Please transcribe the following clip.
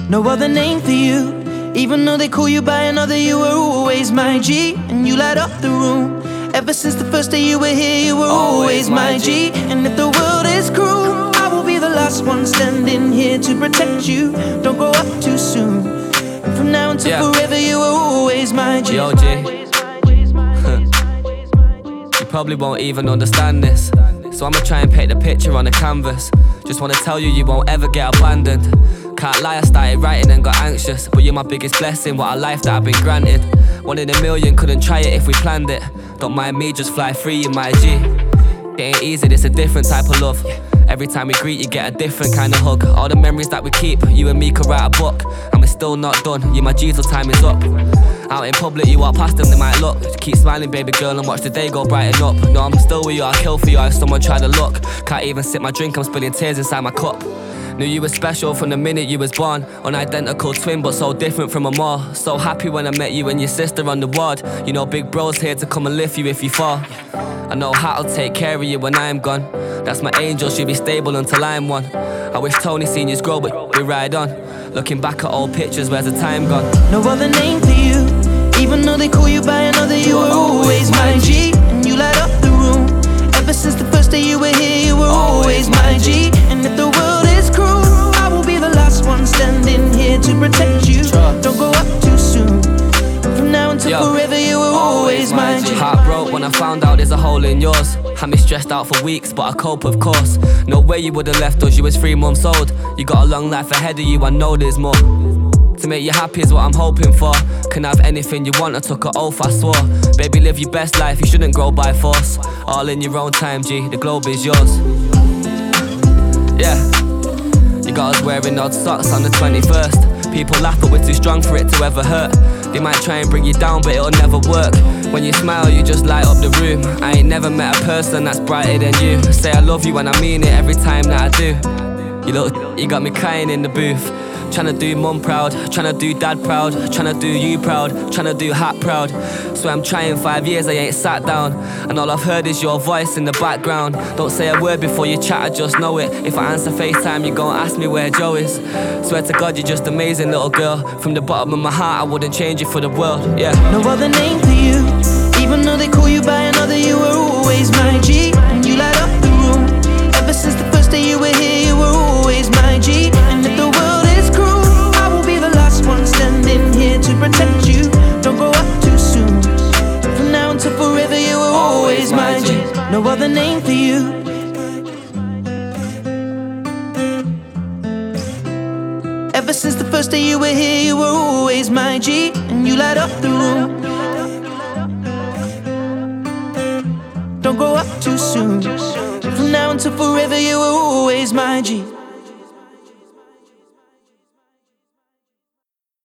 No other name for you. Even though they call you by another, you were always my G, and you light up the room. Ever since the first day you were here, you were always my G. And if the world is cruel, I will be the last one standing here to protect you. Don't grow up too soon. And from now until forever, you were always my G. Yo, G. You probably won't even understand this, so I'ma try and paint the picture on the canvas. Just wanna tell you, you won't ever get abandoned. Can't lie, I started writing and got anxious, but you're my biggest blessing, what a life that I've been granted. 1 in a million, couldn't try it if we planned it. Don't mind me, just fly free, you're my G. It ain't easy, it's a different type of love. Every time we greet, you get a different kind of hug. All the memories that we keep, you and me could write a book. And we're still not done, you're my G till time is up. Out in public, you walk past them, they might look. Just keep smiling, baby girl, and watch the day go brighten up. No, I'm still with you, I'll kill for you if someone try to look. Can't even sip my drink, I'm spilling tears inside my cup. Knew you were special from the minute you was born. Unidentical twin, but so different from them all. So happy when I met you and your sister on the ward. You know big bro's here to come and lift you if you fall. I know Hat'll take care of you when I'm gone. That's my angel, she'll be stable until I'm one. I wish Tony seniors grow, but we ride on. Looking back at old pictures, where's the time gone? No other name for you. Even though they call you by another, you were always my G, and you light up the room. Ever since the first day you were here, you were always my G. And if the world is cruel, I will be the last one standing here to protect you. Don't grow up too soon. From now until forever, you were always my G. Heart broke when I found out there's a hole in yours. Had me stressed out for weeks, but I cope of course. No way you would've left us, you was 3 months old. You got a long life ahead of you, I know there's more. To make you happy is what I'm hoping for. Can have anything you want, I took an oath, I swore. Baby, live your best life, you shouldn't grow by force. All in your own time, G, the globe is yours. Yeah, you got us wearing odd socks on the 21st. People laugh, but we're too strong for it to ever hurt. They might try and bring you down, but it'll never work. When you smile, you just light up the room. I ain't never met a person that's brighter than you. Say I love you and I mean it every time that I do. You got me crying in the booth. Tryna do mum proud, tryna do dad proud, tryna do you proud, tryna do Hat proud. So I'm trying 5 years, I ain't sat down, and all I've heard is your voice in the background. Don't say a word before you chat, I just know it. If I answer FaceTime, you gon' ask me where Joe is. Swear to God, you're just amazing, little girl. From the bottom of my heart, I wouldn't change it for the world, yeah. No other name for you. Even though they call you by another, you were always my G, and you light up the room. Ever since the first day you were here, you were always my G. And if the world is cruel, I will be the last one standing here to protect you. Don't grow up too soon. From now until forever, you were always my G. No other name for you. Ever since the first day you were here, you were always my G, and you light up the room. Don't grow up too soon. From now until forever, you were always my G.